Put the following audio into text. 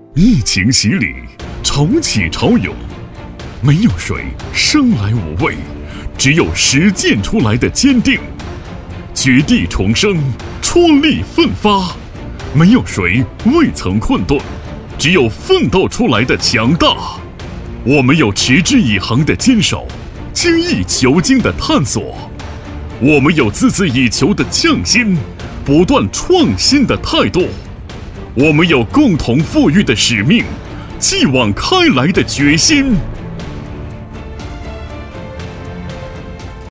疫情洗礼，潮起潮涌，没有谁生来无畏，只有实践出来的坚定。绝地重生，踔厉奋发，没有谁未曾困顿，只有奋斗出来的强大。我们有持之以恒的坚守，精益求精的探索，我们有孜孜以求的匠心，不断创新的态度，我们有共同富裕的使命，继往开来的决心。